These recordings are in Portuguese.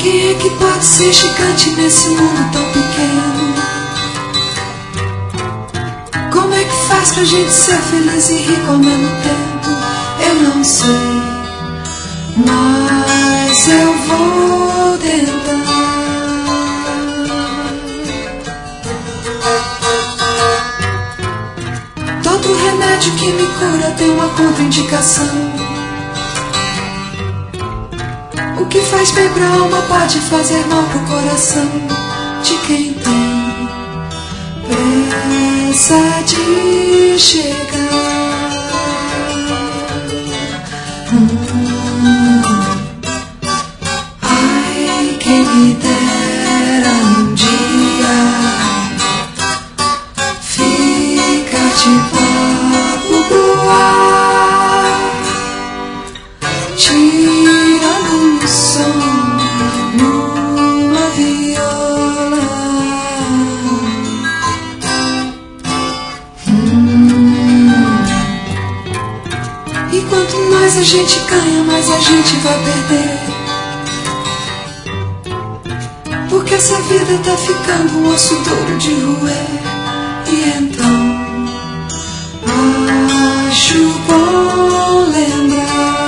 Quem é que pode ser gigante nesse mundo tão pequeno? Como é que faz pra gente ser feliz e rico ao mesmo tempo? Eu não sei, mas eu vou tentar. Todo remédio que me cura tem uma contraindicação. O que faz bem pra alma pode fazer mal pro coração de quem tem pressa de chegar. Ai, quem me dera um dia ficar de papo pro ar, tirando um som numa viola. E quanto mais a gente ganha, mais a gente vai perder, porque essa vida tá ficando um osso duro de roer. E então acho bom lembrar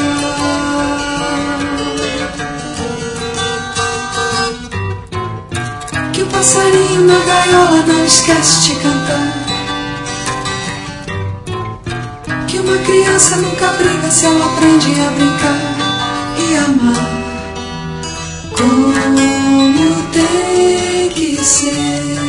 que o passarinho na gaiola não esquece de cantar, que uma criança nunca briga se ela aprende a brincar e amar como tem que ser.